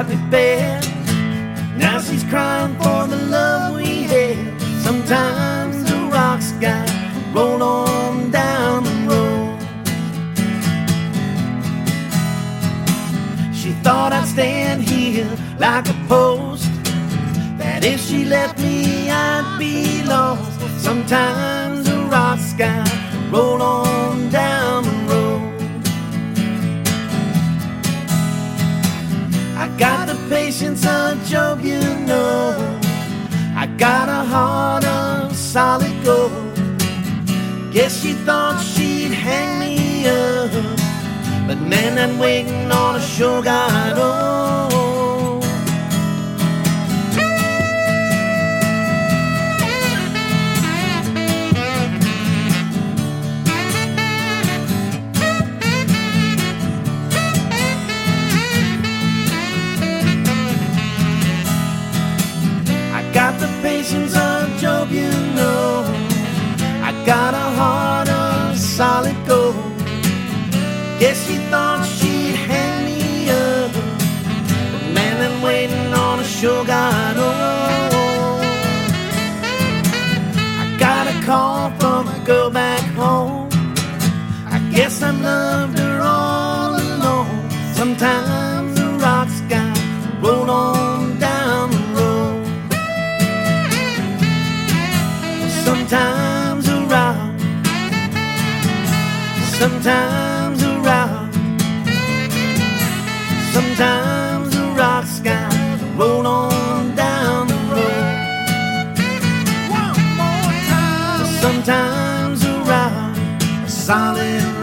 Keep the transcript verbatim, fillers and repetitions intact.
got me bad. Now she's crying for the love we had. Sometimes the rocks got roll on down the road. She thought I'd stand here like a post, that if she left me I'd be lost. Sometimes the rocks got roll on down the road. I got the patience of Job, you know. I got a heart of solid gold. Guess she thought she'd hang me up, but man, that waiting on a sure got old. Got the patience of Job, you know. I got a heart of solid gold. Guess she thought she'd hang me up, but man, that waiting on a sure got old. I got a call from a girl back home. I guess I've loved her all alone. Sometimes the rocks got rolled on down the road. Sometimes a rock, sometimes a rock, sometimes a rock sky roll on down the road. One more time. Sometimes a rock, a solid rock.